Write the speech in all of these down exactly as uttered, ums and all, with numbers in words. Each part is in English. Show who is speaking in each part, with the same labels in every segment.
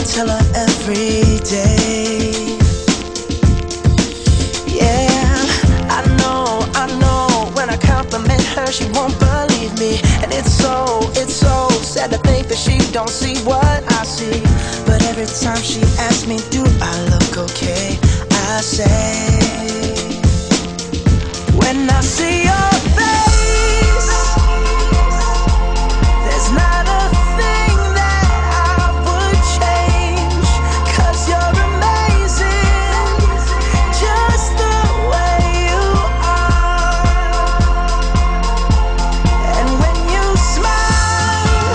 Speaker 1: tell her every day. Yeah, I know, I know, when I compliment her she won't believe me. And it's so, it's so sad to think that she don't see what I see. But every time she asks me, do I look okay, I say, when I see your face, there's not a thing that I would change, 'cause you're amazing, just the way you are. And when you smile,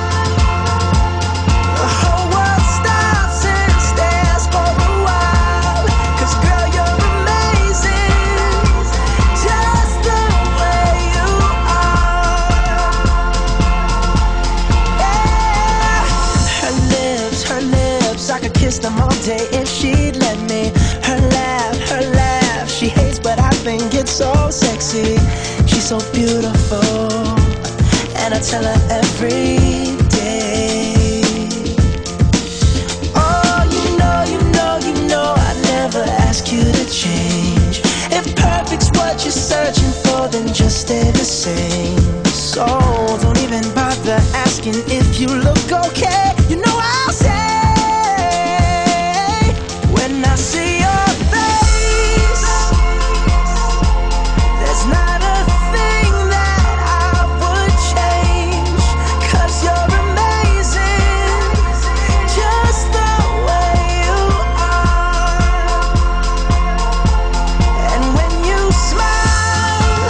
Speaker 1: the whole world stops and stares for a while. 'Cause girl, you're amazing, just the way you are. Yeah. Her lips, her lips, I could kiss them all day if she'd let me. Her laugh, her laugh, she hates but I think it's so sexy. She's so beautiful, and I tell her every day. Oh, you know, you know, you know, I never ask you to change. If perfect's what you're searching for, then just stay the same. So don't even bother asking if you look okay. You know I'll say, when I see your face, there's not a thing that I would change, 'cause you're amazing, just the way you are. And when you smile,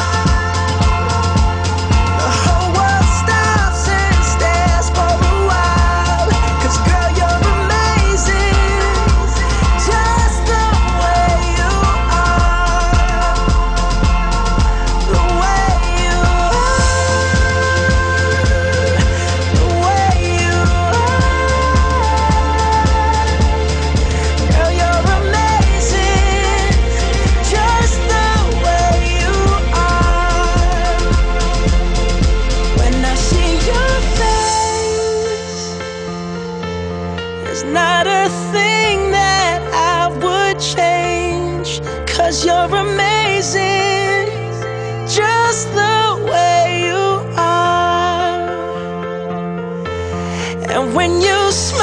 Speaker 1: the whole world stops and stares for a while. 'Cause girl, you're amazing, just the way you are. The way you are, the way you are. Girl, you're amazing, just the way you are. When I see your face, there's not a thing that I would change, 'cause you're amazing, just the way you are. And when you smile,